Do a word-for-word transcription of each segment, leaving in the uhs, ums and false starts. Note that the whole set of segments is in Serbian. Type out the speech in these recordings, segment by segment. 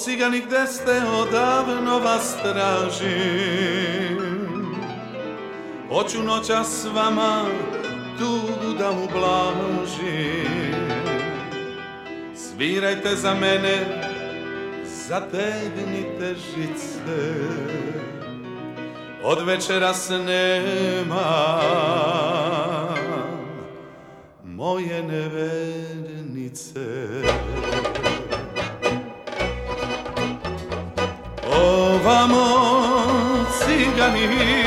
cigani, gde ste, odavno vas tražim. Hoću noća s vama tugu da ublažim. Svirajte za mene, zategnite žice. Od večeras nema moje nevernice. Ovamo cigani,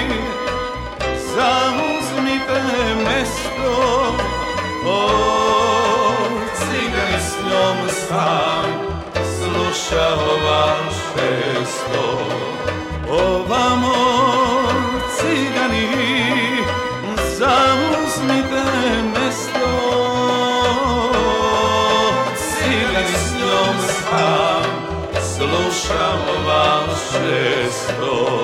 zauzmite mesto. O cigani, s njom sam slušao vaše sto. Ovamo cigani, zauzmite mesto. Cigani, s njom sam slušao vaše sto.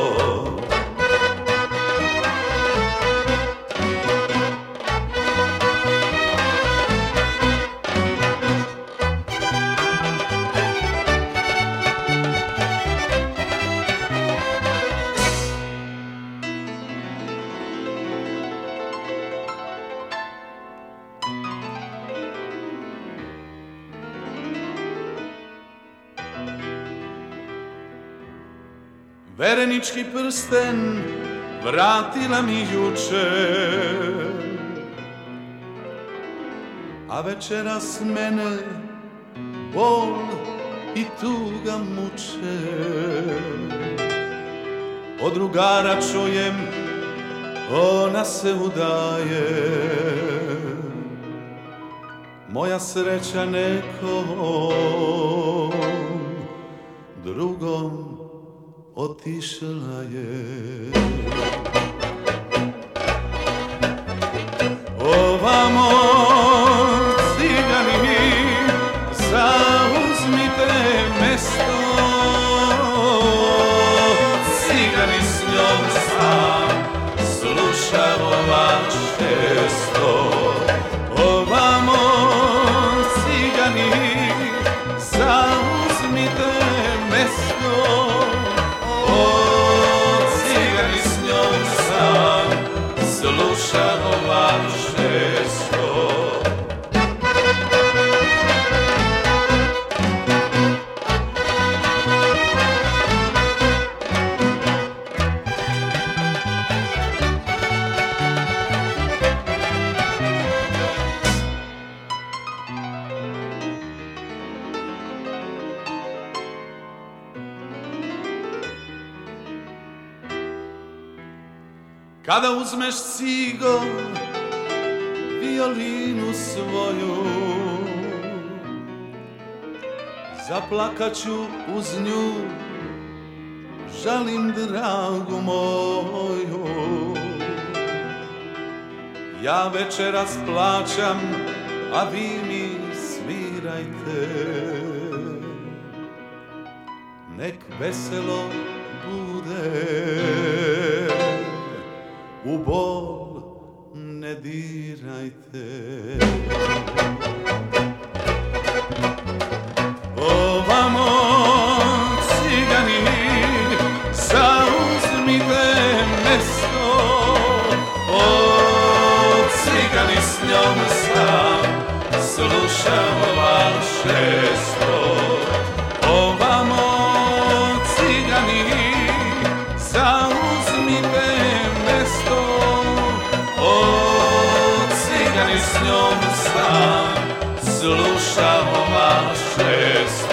Verenički prsten vratila mi juče, a večeras mene bol i tuga muče. Od drugara čujem, ona se udaje, moja sreća nekom drugom otišla je. Ovamo cigani, zauzmite mesto. Cigani, s njom sam slušao vaše sto. Ovamo cigani, zauzmite mesto. Slušao vaše sto. Kada uzmeš cigo, violinu svoju, zaplakaću uz nju, žalim dragu moju. Ja večeras plaćam, a vi mi svirajte, nek veselo bude. U bol ne dirajte. Ovamo cigani, zauzmite mesto. O cigani, s njom sam slušao vaše sto. Ovamo cigani, zauzmite mesto. O cigani, s njom sam slušao vaše sto.